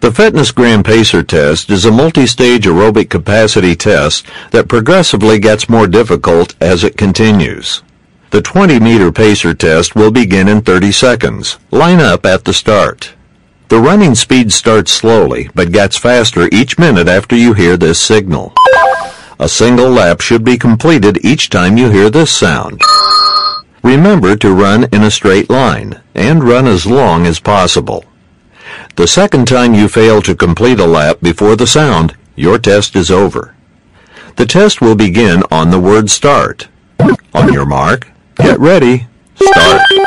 The FitnessGram Pacer test is a multi-stage aerobic capacity test that progressively gets more difficult as it continues. The 20-meter pacer test will begin in 30 seconds. Line up at the start. The running speed starts slowly, but gets faster each minute after you hear this signal. A single lap should be completed each time you hear this sound. Remember to run in a straight line, and run as long as possible. The second time you fail to complete a lap before the sound, your test is over. The test will begin on the word start. On your mark, get ready, start.